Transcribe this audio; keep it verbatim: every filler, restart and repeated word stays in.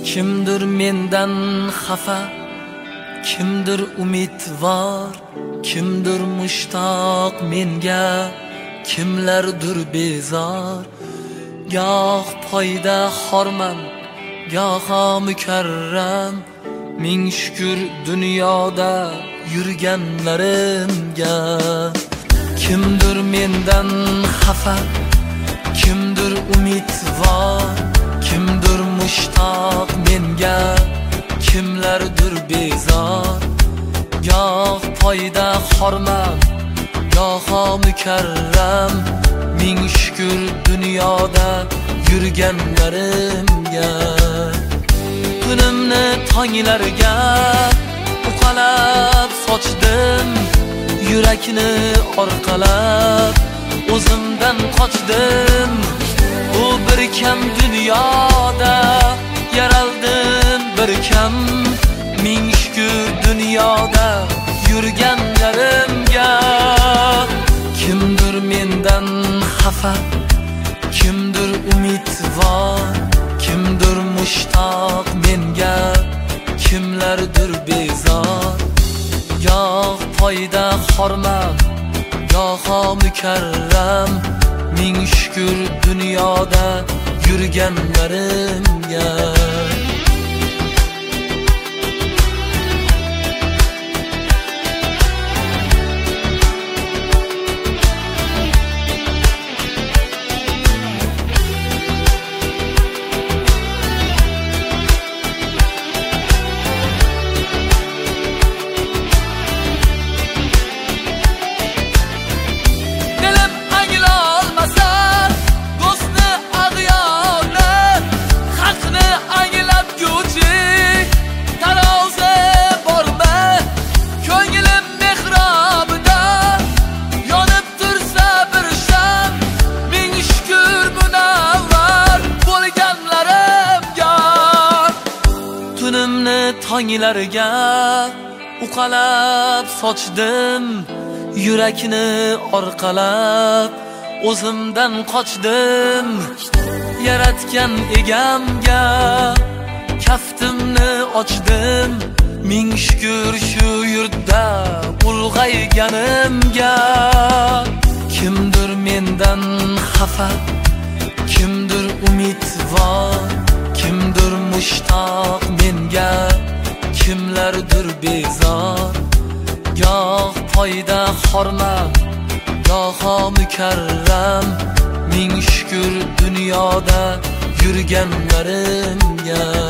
Kimdir mendan xafa, kimdir umidvor, kimdir mushtoq menga, kimlardir bezor. Goh poyda xorman, goho mukarram, ming shukr dunyoda yurganlarimga. Kimdir mendan xafa, kimdir umidvor, kimdir mushtoq menga, kimlardir bezor. Goh poyda xorman, goho mukarram, ming shukr dunyoda yurganlarimga. Kunimni tonglarga uqalab sochdim, yurakni orqalab o'zimdan qochdim. Bu bir kam dunyoda yaraldim bir kam, ming shukr dunyoda yurganlarimga. Kimdir mendan xafa, kimdir umidvor, kimdir mushtoq menga, kimlardir bezor. Goh poyda xorman, goho mukarram, ming shukr dunyoda yurganlarimga. Tonglarga uqalab sochdim, yurakni orqalab o'zimdan qochdim. Yaratgan egamga kaftimni ochdim, ming shukr shu yurtda ulg'ayganimga. Kimdir mendan xafa, kimdir umidvor, kimdir mushtoq menga, kimlardir bezor. Goh poyda xorman, goho mukarram, ming shukr dunyoda yurganlarimga.